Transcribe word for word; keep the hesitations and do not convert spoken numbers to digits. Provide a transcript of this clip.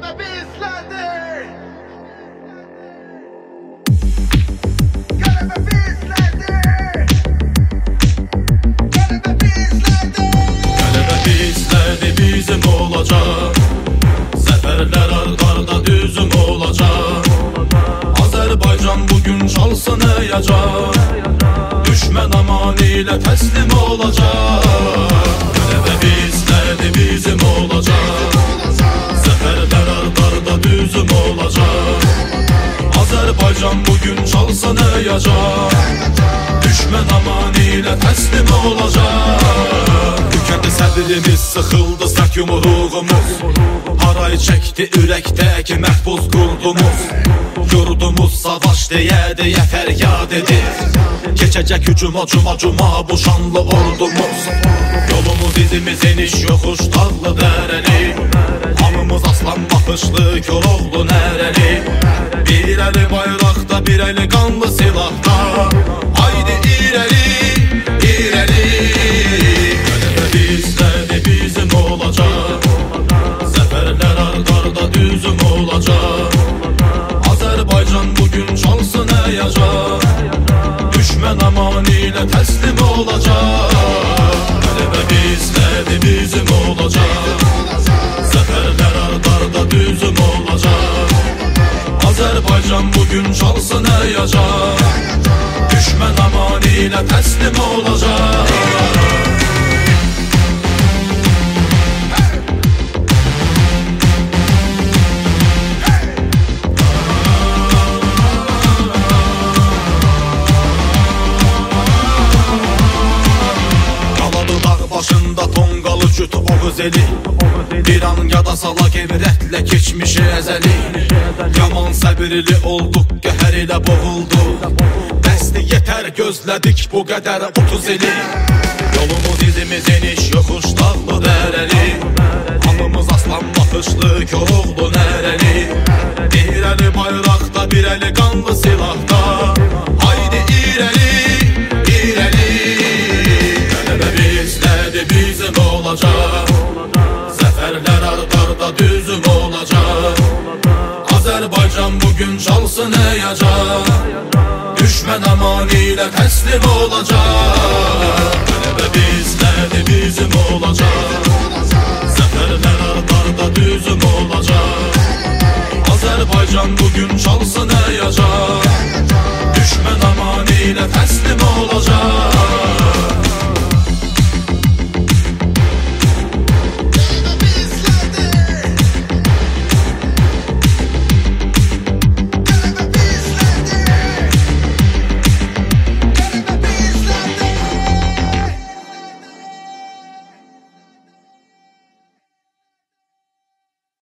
Qələbə bizlərdir. Qələbə bizlərdir. Qələbə bizlərdir. Qələbə bizlərdir, bizim olacaq. Zəfərlər ardarda düzüm olacaq. Azərbaycan bugün çalsın əyəcək. Düşmən aman ilə təslim olacaq. Qələbə bizlərdir, bizim olacaq. Zəfərlər ardarda düzüm olacaq. Azərbaycan bugün çalsın əyəcək. Düşmən aman ilə təslim olacaq. Tükəndi səbrimiz, sıxıldı sək yumruğumuz. Haray çəkdi ürəkdəki məhbus qurdumuz. Yurdumuz savaş deyə-deyə fəryad edir. Keçəcək hücuma cuma cuma bu şanlı ordumuz. Yolumuz izimiz eniş yoxuş dağlı dərəli. Hamımız aslan baxışlı Koroğlu nərəli. Bir əli bayraqda, bir əli qanlı silahda. Haydi irəli, irəli. Qələbə bizlərdir, bizim olacaq. Zəfərlər ardarda düzüm olacaq. Azərbaycan bugün çalsın əyəcək. Düşmən aman ilə təslim olacaq. Qələbə bizlərdir, bizim olacaq. Zəfərlər ardarda düzüm olacaq. Azərbaycan bugün çalsın əyəcək. Düşmən aman ilə təslim olacaq. Başında tonqalı cüt oğuz eli. Bir an yada sala gevrətlə keçmişi əzəli. Yaman səbirli olduq, qəhər ilə boğulduq. Dəsti yetər gözlədik bu qədər otuz ili. Yolumuz izimiz eniş yoxuş dağlı dərəli. Hamımız aslan baxışlı Koroğlu nərəli. Bir əli bayraqda, bir əli qanlı silahda. Haydi irəli, irəli. Qələbə bizlərdir, bizim olacaq. Zəfərlər ardarda düzüm olacaq. Azərbaycan bugün çalsın əyəcək. Düşmən aman ilə təslim olacaq. Qələbə bizlərdir, bizim olacaq. Zəfərlər ardarda düzüm olacaq. Azərbaycan bugün çalsın əyəcək. Düşmən aman ilə təslim olacaq.